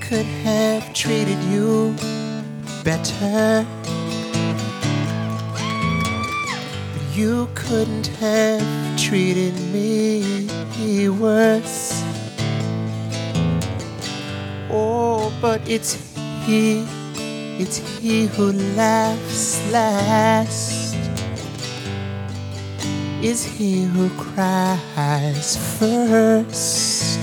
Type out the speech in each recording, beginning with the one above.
could have treated you better, but you couldn't have treated me worse. Oh, but it's he who laughs last. It's he who cries first.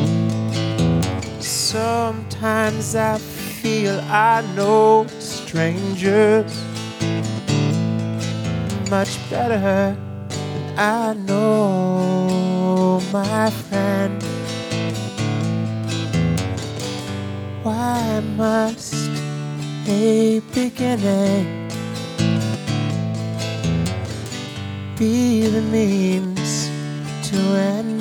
Sometimes I feel I know strangers much better than I know my friend. Why must a beginning be the means to an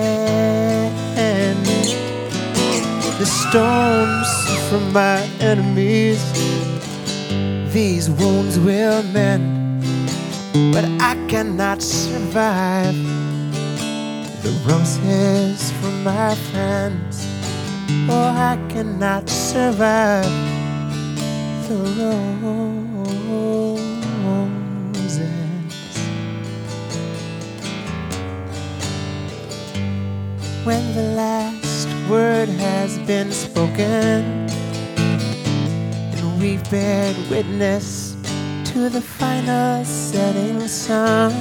end? The stones from my enemies, these wounds will mend, but I cannot survive the roses from my friends. Oh, I cannot survive the roses. When the last word has been spoken and we've bared witness to the final setting sun,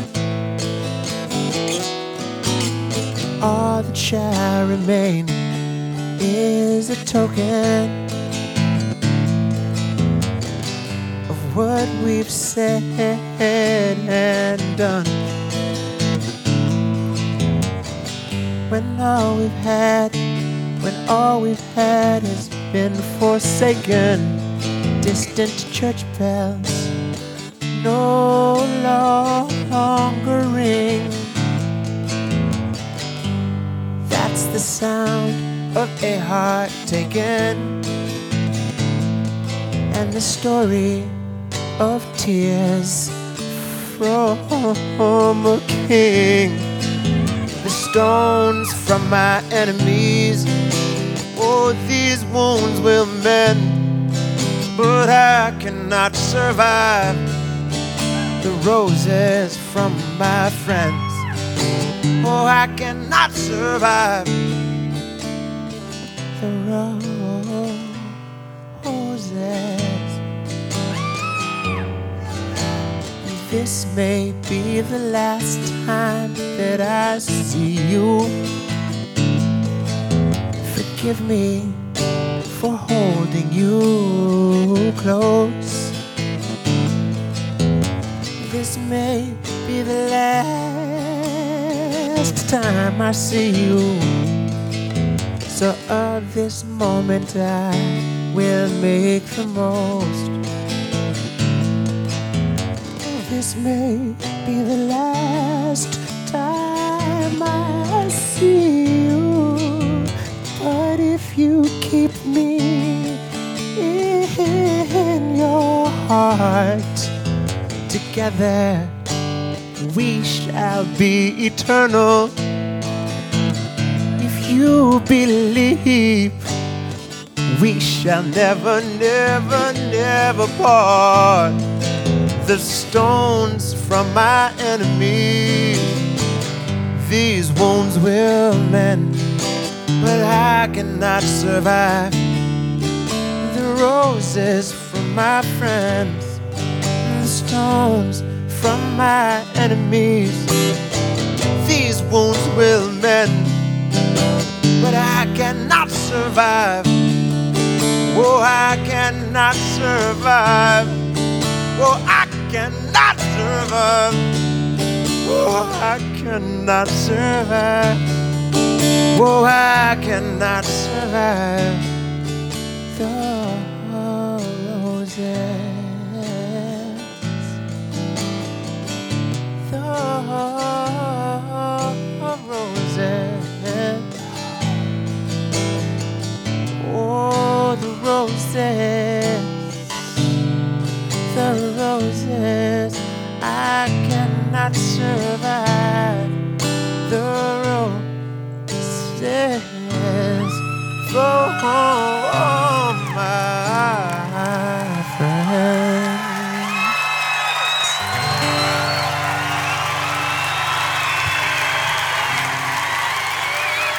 all that shall remain is a token of what we've said and done. When all we've had has been forsaken, distant church bells no longer ring. That's the sound of a heart taken, and the story of tears from a king. The stones from my enemies, oh, these wounds will mend, but I cannot survive the roses from my friends. Oh, I cannot survive the roses. This may be the last time that I see you. Forgive me for holding you close. This may be the last time I see you. So of this moment I will make the most. This may be the last time I see you, but if you keep me in your heart, together we shall be eternal. If you believe, we shall never, never, never part. The stones from my enemies, these wounds will mend, but I cannot survive the roses from my friends, the stones from my enemies. These wounds will mend, but I cannot survive. Oh, I cannot survive. Oh, I cannot survive. Oh, I cannot survive. Oh, I cannot survive the roses. The roses. Oh, the roses. The roses. I cannot survive the roses.